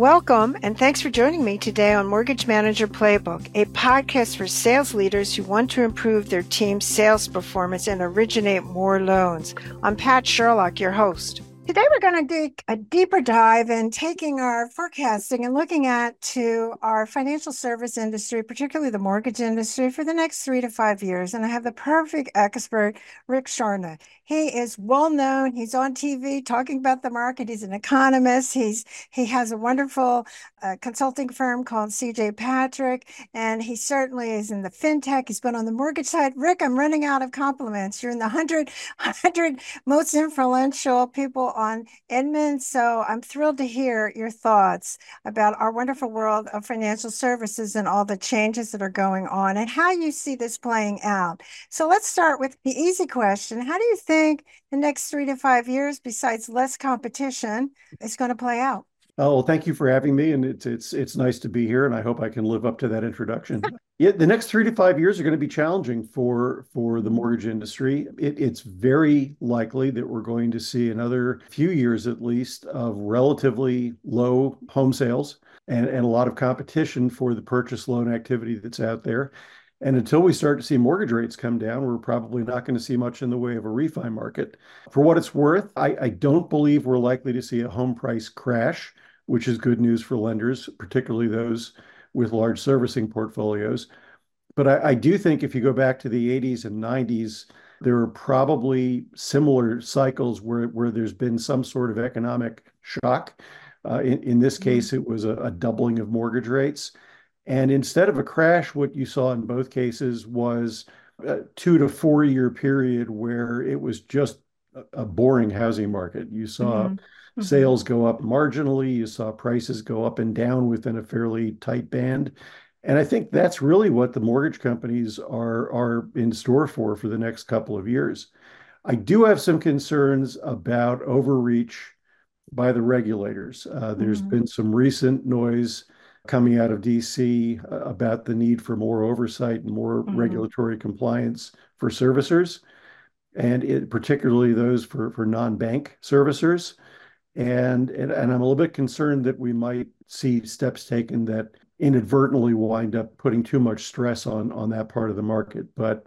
Welcome, and thanks for joining me today on Mortgage Manager Playbook, a podcast for sales leaders who want to improve their team's sales performance and originate more loans. I'm Pat Sherlock, your host. Today we're going to take a deeper dive in taking our forecasting and looking at to our financial service industry, particularly the mortgage industry, for the next 3 to 5 years. And I have the perfect expert, Rick Charna. He is well known. He's on TV talking about the market. He's an economist. He has a wonderful consulting firm called CJ Patrick, and he certainly is in the fintech. He's been on the mortgage side. Rick, I'm running out of compliments. You're in the 100 most influential people on Inman. So I'm thrilled to hear your thoughts about our wonderful world of financial services and all the changes that are going on and how you see this playing out. So let's start with the easy question. How do you think the next 3 to 5 years, besides less competition, is going to play out? Oh, well, thank you for having me, and it's nice to be here, and I hope I can live up to that introduction. Yeah, the next 3 to 5 years are going to be challenging for the mortgage industry. It's very likely that we're going to see another few years at least of relatively low home sales and a lot of competition for the purchase loan activity that's out there. And until we start to see mortgage rates come down, we're probably not going to see much in the way of a refi market. For what it's worth, I don't believe we're likely to see a home price crash, which is good news for lenders, particularly those with large servicing portfolios. But I do think if you go back to the 80s and 90s, there are probably similar cycles where there's been some sort of economic shock. In this case, it was a doubling of mortgage rates. And instead of a crash, what you saw in both cases was a 2 to 4 year period where it was just a boring housing market. You saw sales go up marginally, you saw prices go up and down within a fairly tight band. And I think that's really what the mortgage companies are in store for the next couple of years. I do have some concerns about overreach by the regulators. There's been some recent noise coming out of DC about the need for more oversight and more regulatory compliance for servicers, and particularly those for non-bank servicers. And I'm a little bit concerned that we might see steps taken that inadvertently wind up putting too much stress on that part of the market. But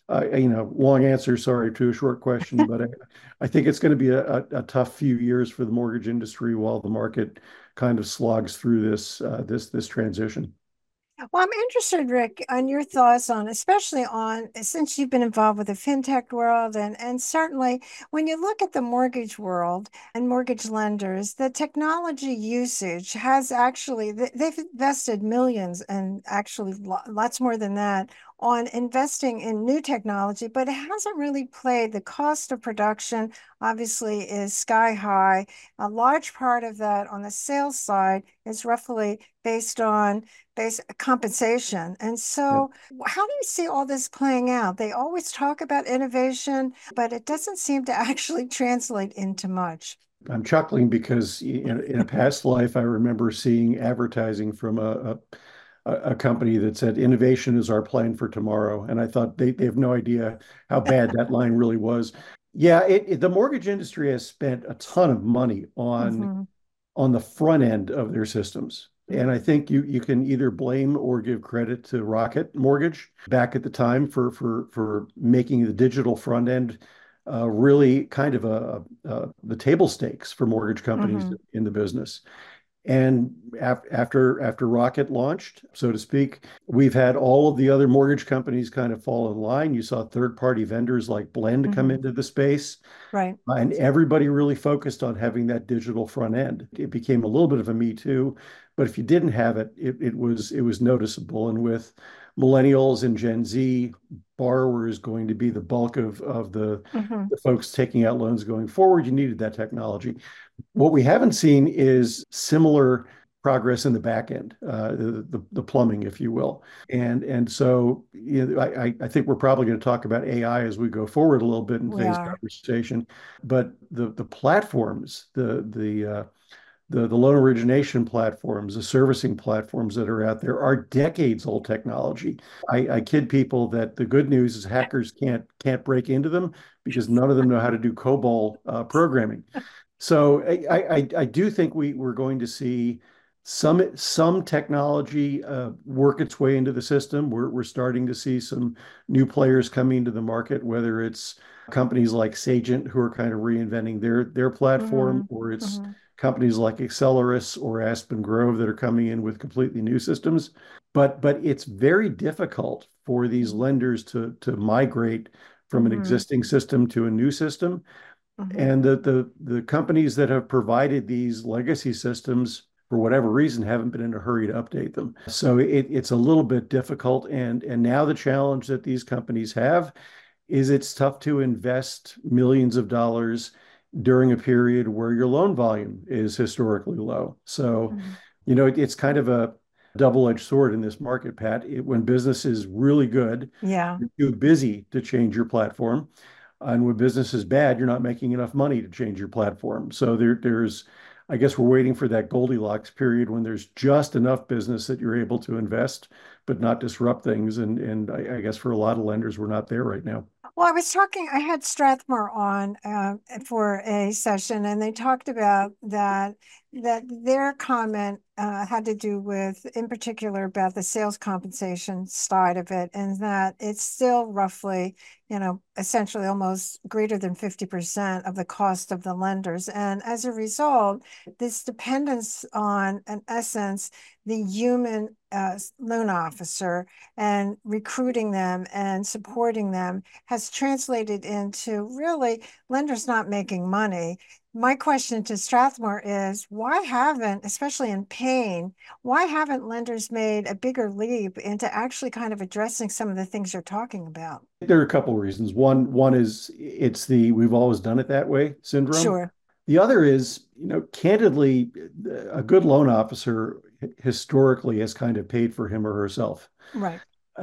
long answer, sorry, to a short question, but I think it's going to be a tough few years for the mortgage industry while the market kind of slogs through this transition. Well, I'm interested, Rick, on your thoughts on, especially on, since you've been involved with the fintech world, and certainly when you look at the mortgage world and mortgage lenders, the technology usage has actually, they've invested millions and actually lots more than that on investing in new technology, but it hasn't really played. The cost of production obviously is sky high. A large part of that on the sales side is roughly based on base compensation. And Yeah. so, how do you see all this playing out? They always talk about innovation, but it doesn't seem to actually translate into much. I'm chuckling because in a past life, I remember seeing advertising from a company that said innovation is our plan for tomorrow. And I thought they have no idea how bad that line really was. Yeah, the mortgage industry has spent a ton of money Mhm. on the front end of their systems. And I think you can either blame or give credit to Rocket Mortgage back at the time for making the digital front end really kind of the table stakes for mortgage companies Mhm. in the business. And after Rocket launched, so to speak, we've had all of the other mortgage companies kind of fall in line. You saw third-party vendors like Blend come Mhm. into the space, Right. and everybody really focused on having that digital front end. It became a little bit of a me too, but if you didn't have it, it was noticeable. And with millennials and Gen Z borrowers going to be the bulk of Mhm. the folks taking out loans going forward, you needed that technology. What we haven't seen is similar progress in the back end, the plumbing, if you will. And so I think we're probably going to talk about AI as we go forward a little bit in We today's are. conversation. But the platforms, the loan origination platforms, the servicing platforms that are out there are decades old technology. I kid people that the good news is hackers can't break into them because none of them know how to do COBOL programming. So I do think we're going to see some technology work its way into the system. We're starting to see some new players coming into the market, whether it's companies like Sagent who are kind of reinventing their platform, Hmm. or it's Hmm. companies like Accelerus or Aspen Grove that are coming in with completely new systems. But it's very difficult for these lenders to migrate from an Hmm. existing system to a new system. Hmm. And the companies that have provided these legacy systems, for whatever reason, haven't been in a hurry to update them. So it's a little bit difficult. And now the challenge that these companies have is it's tough to invest millions of dollars during a period where your loan volume is historically low. So, Hmm. it's kind of a double-edged sword in this market, Pat. When business is really good, Yeah. you're too busy to change your platform. And when business is bad, you're not making enough money to change your platform. So I guess we're waiting for that Goldilocks period when there's just enough business that you're able to invest, but not disrupt things. And I guess for a lot of lenders, we're not there right now. Well, I had Strathmore on for a session, and they talked about that their comment had to do with, in particular, about the sales compensation side of it, and that it's still roughly, essentially almost greater than 50% of the cost of the lenders. And as a result, this dependence on, in essence, the human loan officer and recruiting them and supporting them has translated into really lenders not making money. My question to Strathmore is why haven't, especially in pain, why haven't lenders made a bigger leap into actually kind of addressing some of the things you're talking about? There are a couple of reasons. One is it's the we've always done it that way syndrome. Sure. The other is, candidly, a good loan officer historically has kind of paid for him or herself. Right.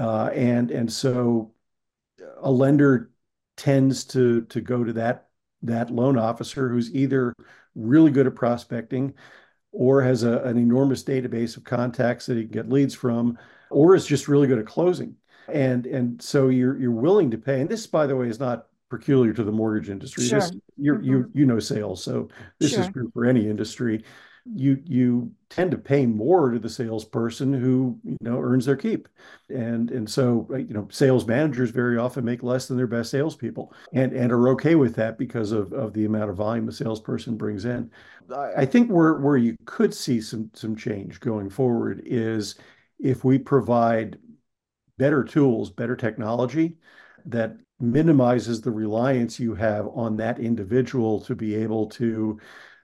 And so a lender tends to go to that loan officer who's either really good at prospecting or has an enormous database of contacts that he can get leads from, or is just really good at closing. And so you're willing to pay. And this, by the way, is not peculiar to the mortgage industry. This Sure. you Hmm. you know sales, so this is Sure. true for any industry. You tend to pay more to the salesperson who earns their keep, and so sales managers very often make less than their best salespeople, and are okay with that because of the amount of volume the salesperson brings in. I think where you could see some change going forward is if we provide better tools, better technology that minimizes the reliance you have on that individual to be able to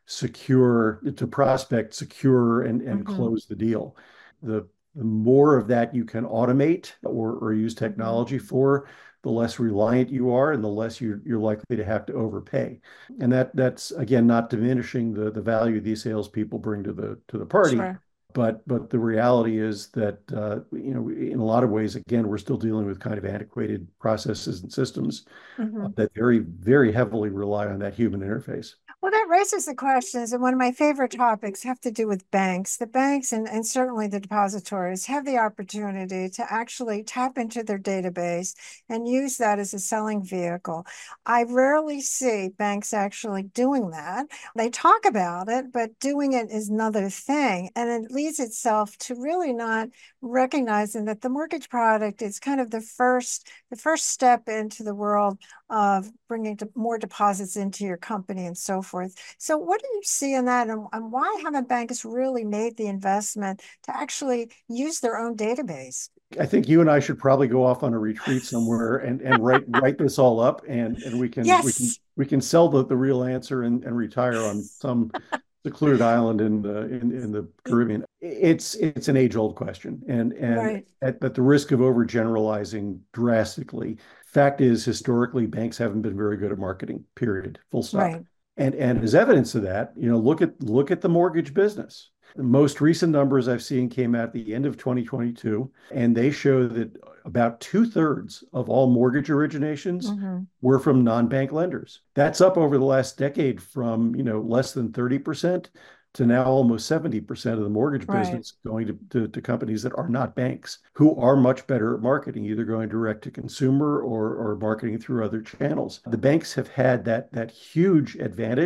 prospect, secure, and Hmm. close the deal. The more of that you can automate or use Hmm. technology for, the less reliant you are and the less you're likely to have to overpay. And that's again not diminishing the value these salespeople bring to the party, Sure. but the reality is that in a lot of ways, again, we're still dealing with kind of antiquated processes and systems Hmm. that very, very heavily rely on that human interface. Well, that raises the questions, and one of my favorite topics have to do with banks. The banks and certainly the depositories have the opportunity to actually tap into their database and use that as a selling vehicle. I rarely see banks actually doing that. They talk about it, but doing it is another thing. And it leads itself to really not recognizing that the mortgage product is kind of the first step into the world of bringing more deposits into your company and so forth. So, what do you see in that, and why haven't banks really made the investment to actually use their own database? I think you and I should probably go off on a retreat somewhere and write this all up, and we can we can Yes. we can sell the real answer and retire on some secluded island in the Caribbean. It's an age-old question, and Right. at the risk of overgeneralizing drastically, fact is historically banks haven't been very good at marketing, period, full stop. Right. And as evidence of that, look at the mortgage business. The most recent numbers I've seen came out at the end of 2022, and they show that about two-thirds of all mortgage originations Hmm. were from non-bank lenders. That's up over the last decade from, less than 30% to now almost 70% of the mortgage Right. business going to companies that are not banks, who are much better at marketing, either going direct to consumer or marketing through other channels. The banks have had that huge advantage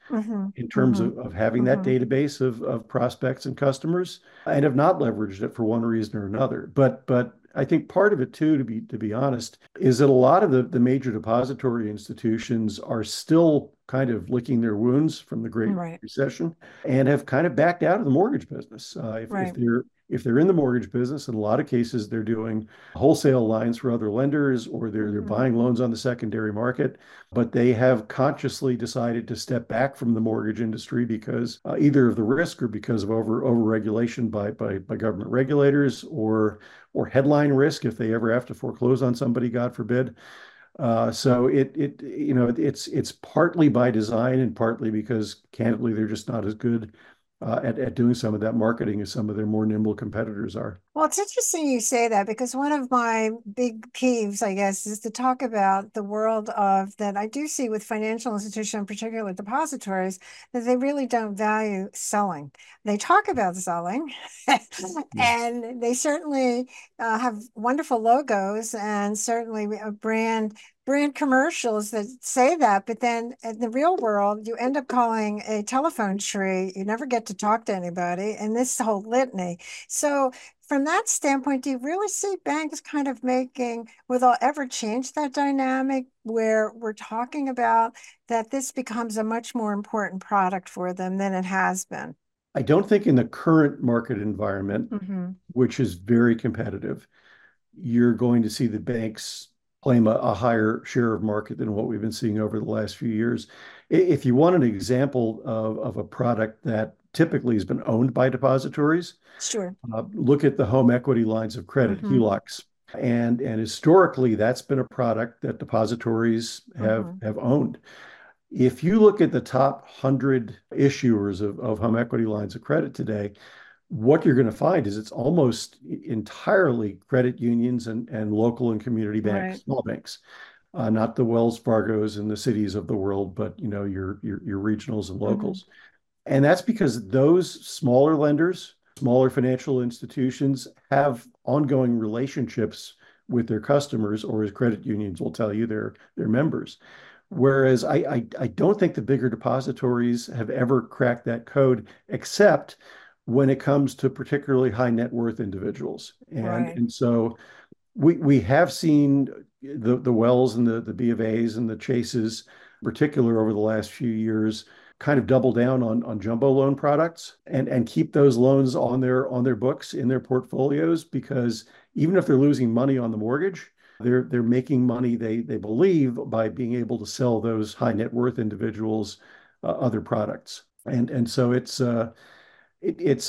Mm-hmm. in terms Mm-hmm. of having that Mm-hmm. database of prospects and customers and have not leveraged it for one reason or another. But I think part of it too, to be honest, is that a lot of the major depository institutions are still kind of licking their wounds from the Great Right. Recession and have kind of backed out of the mortgage business. If Right. they're in the mortgage business, in a lot of cases they're doing wholesale lines for other lenders or they're Mm-hmm. buying loans on the secondary market, but they have consciously decided to step back from the mortgage industry because either of the risk or because of over regulation by government regulators or headline risk if they ever have to foreclose on somebody, God forbid. So it's partly by design and partly because candidly they're just not as good at doing some of that marketing as some of their more nimble competitors are. Well, it's interesting you say that because one of my big peeves, I guess, is to talk about the world of that I do see with financial institutions, particularly depositories, that they really don't value selling. They talk about selling, Yeah. and they certainly have wonderful logos and certainly a brand commercials that say that, but then in the real world, you end up calling a telephone tree. You never get to talk to anybody, and this whole litany. So from that standpoint, do you really see banks kind of making, will they ever change that dynamic where we're talking about that this becomes a much more important product for them than it has been? I don't think in the current market environment, Mm-hmm. which is very competitive, you're going to see the banks claim a higher share of market than what we've been seeing over the last few years. If you want an example of a product that typically has been owned by depositories, Sure. look at the home equity lines of credit, Mm-hmm. HELOCs. And historically, that's been a product that depositories have Mm-hmm. have owned. If you look at the top 100 issuers of home equity lines of credit today, what you're going to find is it's almost entirely credit unions and local and community banks, Right. small banks, not the Wells Fargos and the cities of the world, but your regionals and Mm-hmm. locals. And that's because those smaller lenders, smaller financial institutions have ongoing relationships with their customers, or as credit unions will tell you, their members. Whereas I don't think the bigger depositories have ever cracked that code, except when it comes to particularly high net worth individuals. And Right. and so we have seen the Wells and the B of A's and the Chases, in particular over the last few years, kind of double down on jumbo loan products and keep those loans on their books in their portfolios because even if they're losing money on the mortgage, they're making money they believe by being able to sell those high net worth individuals other products. And so it's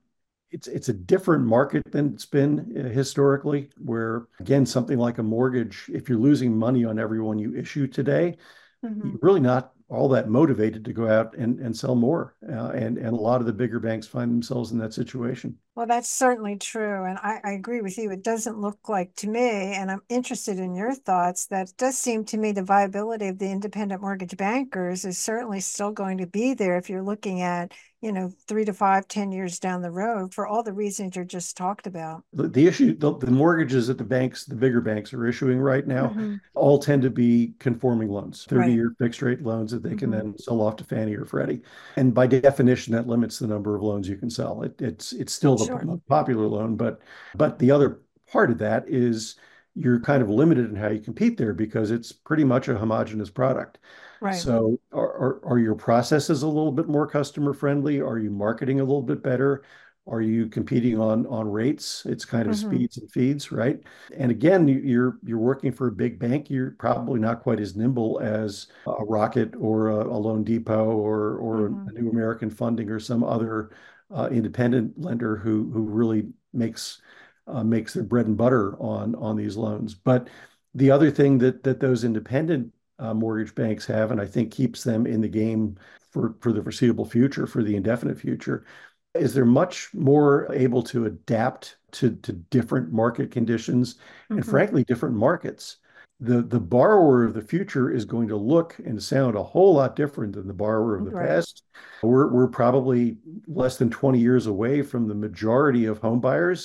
a different market than it's been historically, where again, something like a mortgage, if you're losing money on every one you issue today, Mm-hmm. you're really not all that motivated to go out and sell more. And a lot of the bigger banks find themselves in that situation. Well, that's certainly true. And I agree with you. It doesn't look like to me, and I'm interested in your thoughts, that it does seem to me the viability of the independent mortgage bankers is certainly still going to be there if you're looking at, 3 to 5, 10 years down the road for all the reasons you just talked about. The issue, the mortgages that the bigger banks are issuing right now, Hmm. all tend to be conforming loans, Right. 30-year fixed rate loans that they can Hmm. then sell off to Fannie or Freddie. And by definition, that limits the number of loans you can sell. It's still the Sure. most popular loan, but the other part of that is you're kind of limited in how you compete there because it's pretty much a homogeneous product. Right. So are your processes a little bit more customer friendly? Are you marketing a little bit better? Are you competing on rates? It's kind of Hmm. speeds and feeds, right? And again, you're working for a big bank. You're probably not quite as nimble as a Rocket or a Loan Depot or Hmm. a New American Funding or some other independent lender who really makes their bread and butter on these loans. But the other thing that those independent mortgage banks have, and I think keeps them in the game for the foreseeable future, for the indefinite future, is they're much more able to adapt to different market conditions and Hmm. frankly, different markets. The borrower of the future is going to look and sound a whole lot different than the borrower of the Right. past. We're probably less than 20 years away from the majority of home buyers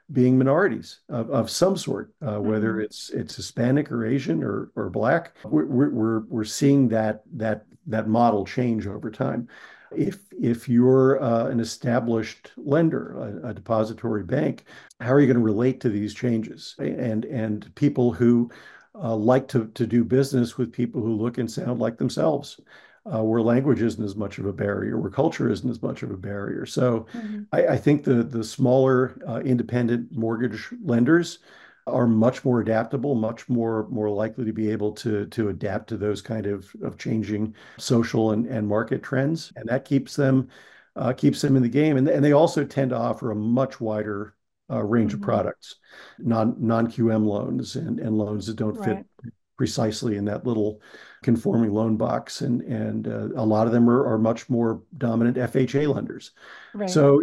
being minorities of some sort, whether Hmm. it's Hispanic or Asian or Black. We're seeing that model change over time. If you're an established lender, a depository bank, how are you going to relate to these changes? And people who like to do business with people who look and sound like themselves, where language isn't as much of a barrier, where culture isn't as much of a barrier. So Hmm. I think the smaller independent mortgage lenders are much more adaptable, much more likely to be able to adapt to those kind of changing social and market trends, and that keeps them in the game. And they also tend to offer a much wider range of Hmm. products, non-QM loans and loans that don't fit Right. precisely in that little conforming loan box. And a lot of them are much more dominant FHA lenders. Right. So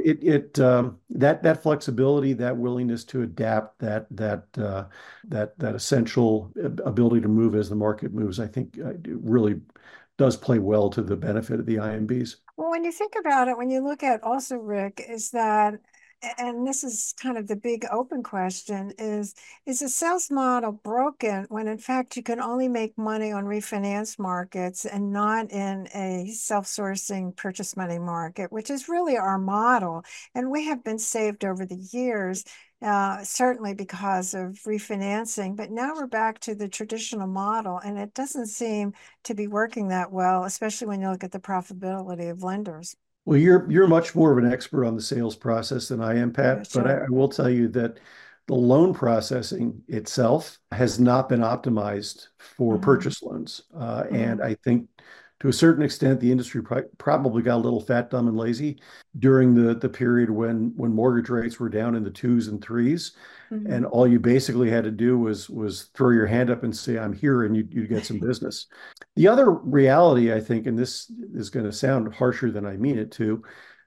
that flexibility, that willingness to adapt, that essential ability to move as the market moves, I think really does play well to the benefit of the IMBs. Well, when you think about it, when you look at also, Rick, is that, and this is kind of the big open question, is the sales model broken when in fact you can only make money on refinance markets and not in a self-sourcing purchase money market, which is really our model. And we have been saved over the years, certainly because of refinancing, but now we're back to the traditional model, and it doesn't seem to be working that well, especially when you look at the profitability of lenders. Well, you're much more of an expert on the sales process than I am, Yeah, Pat, but sure. I will tell you that the loan processing itself has not been optimized for Hmm. purchase loans. And Hmm. I think to a certain extent, the industry probably got a little fat, dumb, and lazy during the period when mortgage rates were down in the twos and threes. And Hmm. all you basically had to do was throw your hand up and say, I'm here, and you'd get some business. The other reality, I think, and this is going to sound harsher than I mean it to,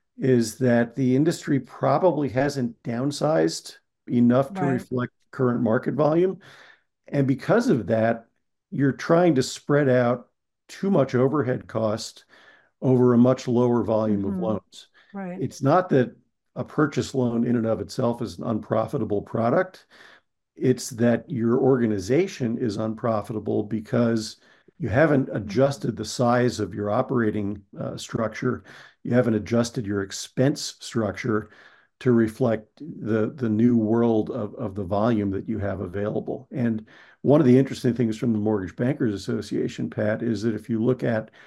is that the industry probably hasn't downsized enough to Right. reflect current market volume. And because of that, you're trying to spread out too much overhead cost over a much lower volume of Hmm. loans. Right. It's not that a purchase loan in and of itself is an unprofitable product. It's that your organization is unprofitable because you haven't Mhm. adjusted the size of your operating structure. You haven't adjusted your expense structure to reflect the new world of the volume that you have available. And one of the interesting things from the Mortgage Bankers Association, Pat, is that if you look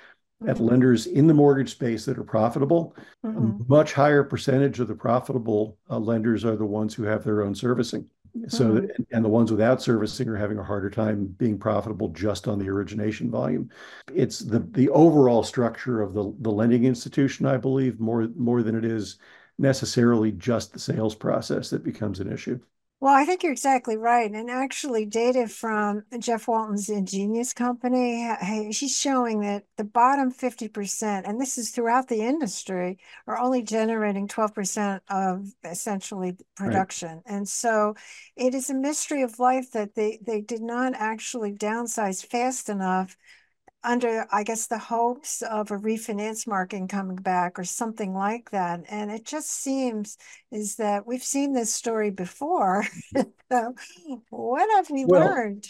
at Hmm. lenders in the mortgage space that are profitable, a Hmm. much higher percentage of the profitable lenders are the ones who have their own servicing. So, Hmm. and the ones without servicing are having a harder time being profitable just on the origination volume. It's the overall structure of the lending institution, I believe, more than it is necessarily just the sales process that becomes an issue. Well, I think you're exactly right. And actually, data from Jeff Walton's Ingenious company, he's showing that the bottom 50%, and this is throughout the industry, are only generating 12% of essentially Right. production. And so it is a mystery of life that they did not actually downsize fast enough under, I guess, the hopes of a refinance market coming back or something like that. And it just seems is that we've seen this story before. So what have we Well, learned?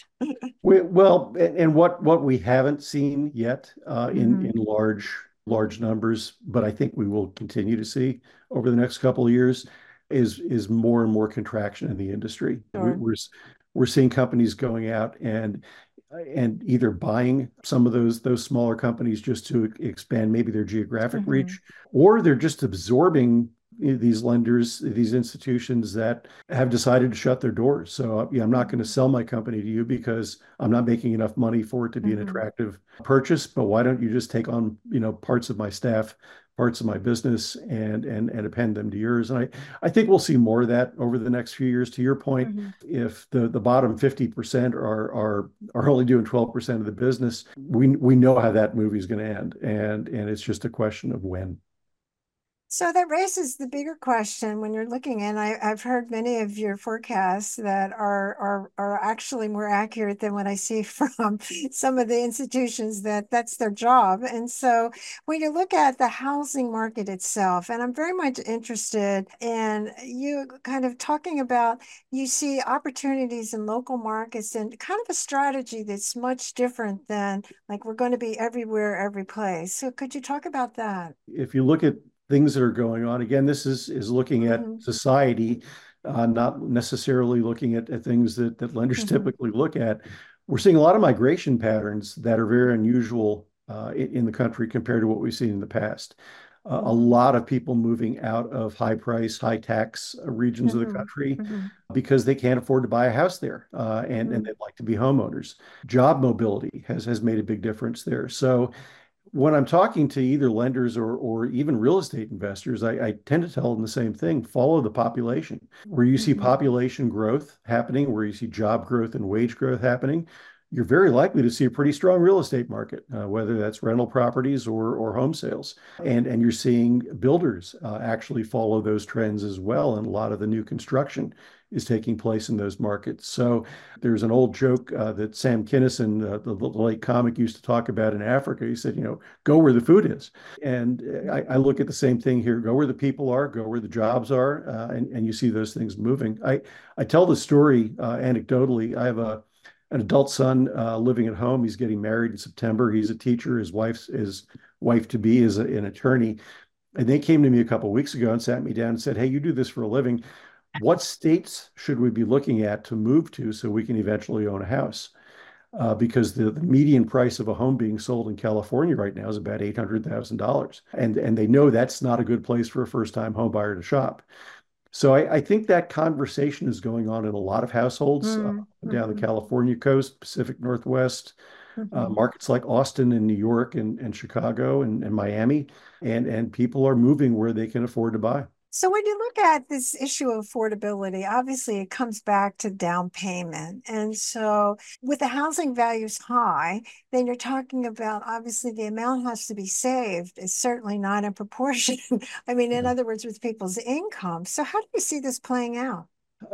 and what we haven't seen yet in Hmm. large numbers, but I think we will continue to see over the next couple of years is more and more contraction in the industry. Sure. We're seeing companies going out and either buying some of those smaller companies just to expand maybe their geographic Hmm. reach, or they're just absorbing these lenders, these institutions that have decided to shut their doors. So yeah, I'm not going to sell my company to you because I'm not making enough money for it to be an Hmm. attractive purchase. But why don't you just take on, parts of my staff, parts of my business and append them to yours? And I think we'll see more of that over the next few years. To your point, Hmm. if the bottom 50% are only doing 12% of the business, we know how that movie is going to end. And it's just a question of when. So that raises the bigger question when you're looking, and I've heard many of your forecasts that are actually more accurate than what I see from some of the institutions that's their job. And so when you look at the housing market itself, and I'm very much interested in you kind of talking about you see opportunities in local markets and kind of a strategy that's much different than like we're going to be everywhere, every place. So could you talk about that? If you look at things that are going on, again, this is looking at Hmm. society, not necessarily looking at things that lenders Hmm. typically look at. We're seeing a lot of migration patterns that are very unusual in the country compared to what we've seen in the past. A Hmm. lot of people moving out of high price, high tax regions of the Hmm. country Hmm. because they can't afford to buy a house there, and Hmm. they'd like to be homeowners. Job mobility has made a big difference there. So when I'm talking to either lenders or even real estate investors, I tend to tell them the same thing: follow the population. Where you see Hmm. population growth happening, where you see job growth and wage growth happening, you're very likely to see a pretty strong real estate market, whether that's rental properties or home sales. And you're seeing builders actually follow those trends as well. And a lot of the new construction is taking place in those markets. So there's an old joke that Sam Kinison, the late comic, used to talk about in Africa. He said, go where the food is. And I look at the same thing here: go where the people are, go where the jobs are, and you see those things moving. I tell the story anecdotally. I have an adult son living at home. He's getting married in September. He's a teacher. His wife to be is an attorney. And they came to me a couple of weeks ago and sat me down and said, "Hey, you do this for a living. What states should we be looking at to move to so we can eventually own a house?" Because the median price of a home being sold in California right now is about $800,000. And they know that's not a good place for a first-time home buyer to shop. So I think that conversation is going on in a lot of households down the Hmm. California coast, Pacific Northwest, Hmm. markets like Austin and New York and Chicago and Miami, and people are moving where they can afford to buy. So when you look at this issue of affordability, obviously it comes back to down payment. And so with the housing values high, then you're talking about obviously the amount has to be saved is certainly not in proportion. I mean, in Yeah. other words, with people's income. So how do you see this playing out?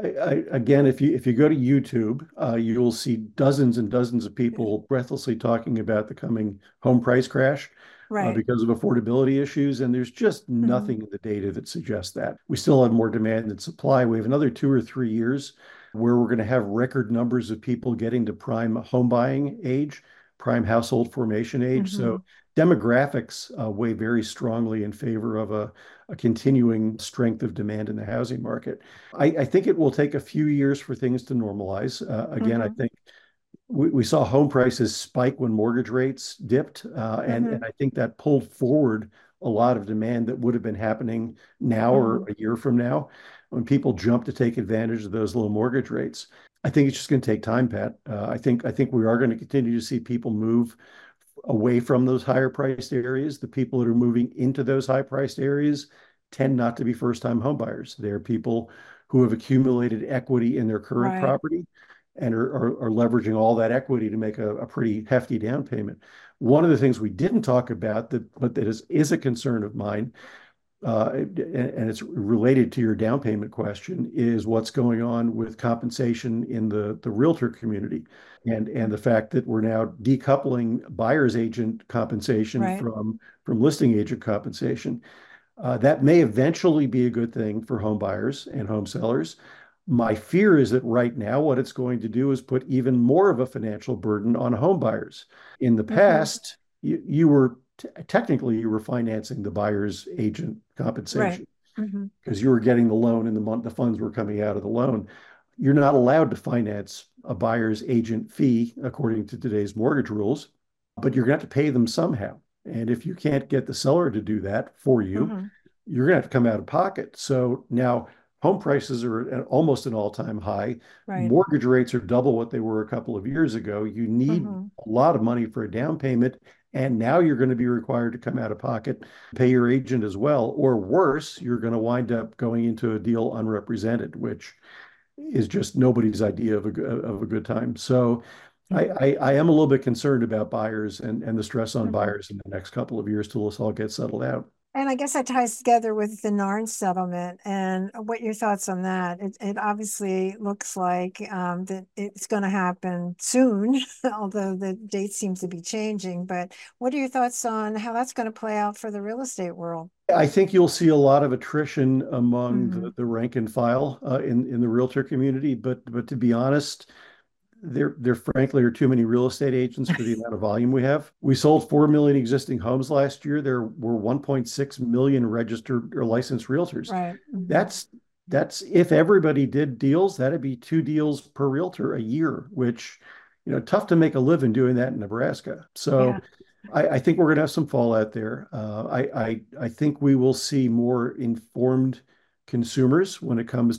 Again, if you go to YouTube, you'll see dozens and dozens of people breathlessly talking about the coming home price crash Right. because of affordability issues, and there's just Hmm. nothing in the data that suggests that. We still have more demand than supply. We have another 2 or 3 years where we're going to have record numbers of people getting to prime home buying age, prime household formation age. So Hmm. demographics weigh very strongly in favor of a continuing strength of demand in the housing market. I think it will take a few years for things to normalize. Again, I Hmm. think we saw home prices spike when mortgage rates dipped, and Hmm. I think that pulled forward a lot of demand that would have been happening now or Hmm. a year from now when people jump to take advantage of those low mortgage rates. I think it's just going to take time, Pat. I think we are going to continue to see people move away from those higher priced areas. The people that are moving into those high priced areas tend not to be first time home buyers. They're people who have accumulated equity in their current Right. property and are leveraging all that equity to make a pretty hefty down payment. One of the things we didn't talk about but that is a concern of mine, and it's related to your down payment question, is what's going on with compensation in the realtor community, and the fact that we're now decoupling buyer's agent compensation Right. from listing agent compensation. That may eventually be a good thing for home buyers and home sellers. My fear is that right now, what it's going to do is put even more of a financial burden on home buyers. In the Hmm. past, you were technically you were financing the buyer's agent Right. compensation Hmm. because you were getting the loan and the funds were coming out of the loan. You're not allowed to finance a buyer's agent fee according to today's mortgage rules, but you're going to have to pay them somehow. And if you can't get the seller to do that for you, Hmm. you're going to have to come out of pocket. So now home prices are at almost an all-time high. Right. Mortgage rates are double what they were a couple of years ago. You need Hmm. a lot of money for a down payment. And now you're going to be required to come out of pocket, pay your agent as well. Or worse, you're going to wind up going into a deal unrepresented, which is just nobody's idea of a good time. So I am a little bit concerned about buyers and the stress on Hmm. buyers in the next couple of years till this all gets settled out. And I guess that ties together with the NARN settlement and what your thoughts on that. It obviously looks like that it's going to happen soon, although the date seems to be changing. But what are your thoughts on how that's going to play out for the real estate world? I think you'll see a lot of attrition among Hmm. the rank and file in the realtor community. But to be honest, there frankly are too many real estate agents for the amount of volume we have. We sold 4 million existing homes last year. There were 1.6 million registered or licensed realtors. Right. Hmm. That's that's if everybody did deals, that'd be 2 deals per realtor a year, which, tough to make a living doing that in Nebraska. Yeah. So I think we're going to have some fallout there. I think we will see more informed consumers when it comes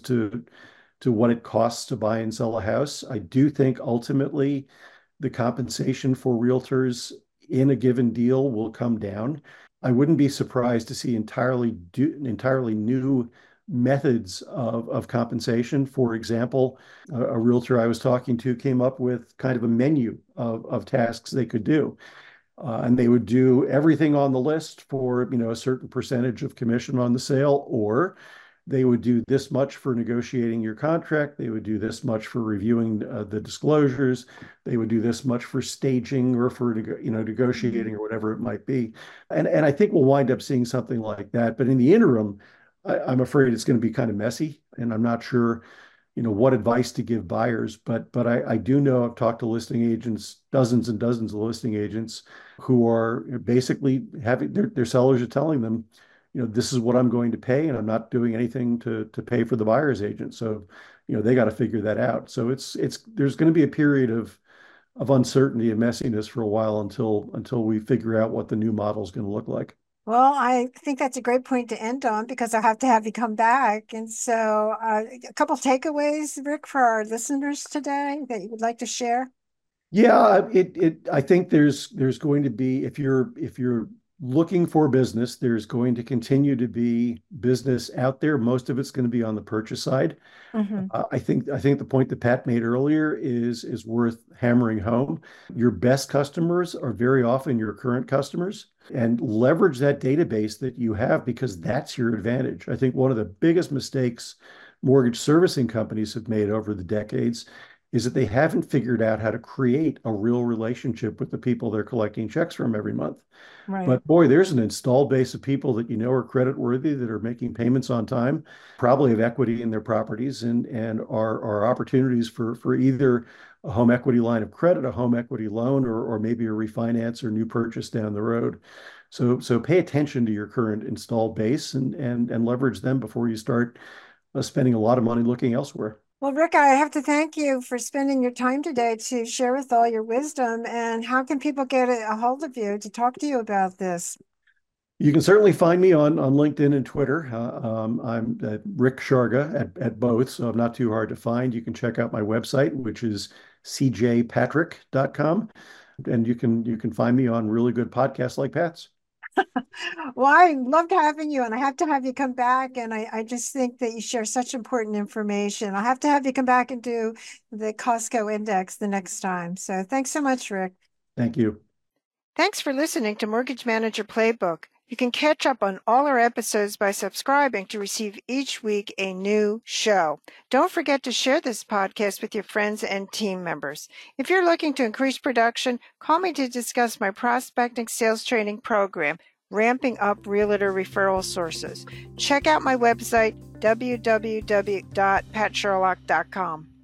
to what it costs to buy and sell a house. I do think ultimately the compensation for realtors in a given deal will come down. I wouldn't be surprised to see entirely new methods of compensation. For example, a realtor I was talking to came up with kind of a menu of tasks they could do. And they would do everything on the list for, a certain percentage of commission on the sale, or they would do this much for negotiating your contract. They would do this much for reviewing the disclosures. They would do this much for staging or for, Mhm. negotiating or whatever it might be. And I think we'll wind up seeing something like that. But in the interim, I'm afraid it's going to be kind of messy, and I'm not sure what advice to give buyers. But I do know I've talked to listing agents, dozens and dozens of listing agents who are basically having their sellers are telling them, this is what I'm going to pay, and I'm not doing anything to pay for the buyer's agent. So, they got to figure that out. So it's there's going to be a period of uncertainty and messiness for a while until we figure out what the new model is going to look like. Well, I think that's a great point to end on because I have to have you come back. And so, a couple takeaways, Rick, for our listeners today that you would like to share. Yeah, I think there's going to be, if you're looking for business, there's going to continue to be business out there. Most of it's going to be on the purchase side. Hmm. I think the point that Pat made earlier is worth hammering home. Your best customers are very often your current customers, and leverage that database that you have because that's your advantage. I think one of the biggest mistakes mortgage servicing companies have made over the decades is that they haven't figured out how to create a real relationship with the people they're collecting checks from every month. Right. But boy, there's an installed base of people that are credit worthy, that are making payments on time, probably have equity in their properties, and are opportunities for either a home equity line of credit, a home equity loan, or maybe a refinance or new purchase down the road. So pay attention to your current installed base and leverage them before you start spending a lot of money looking elsewhere. Well, Rick, I have to thank you for spending your time today to share with all your wisdom. And how can people get a hold of you to talk to you about this? You can certainly find me on LinkedIn and Twitter. I'm Rick Sharga at both, so I'm not too hard to find. You can check out my website, which is cjpatrick.com, and you can find me on really good podcasts like Pat's. Well, I loved having you, and I have to have you come back. And I just think that you share such important information. I'll have to have you come back and do the Costco index the next time. So thanks so much, Rick. Thank you. Thanks for listening to Mortgage Manager Playbook. You can catch up on all our episodes by subscribing to receive each week a new show. Don't forget to share this podcast with your friends and team members. If you're looking to increase production, call me to discuss my prospecting sales training program, Ramping Up Realtor Referral Sources. Check out my website, www.patsherlock.com.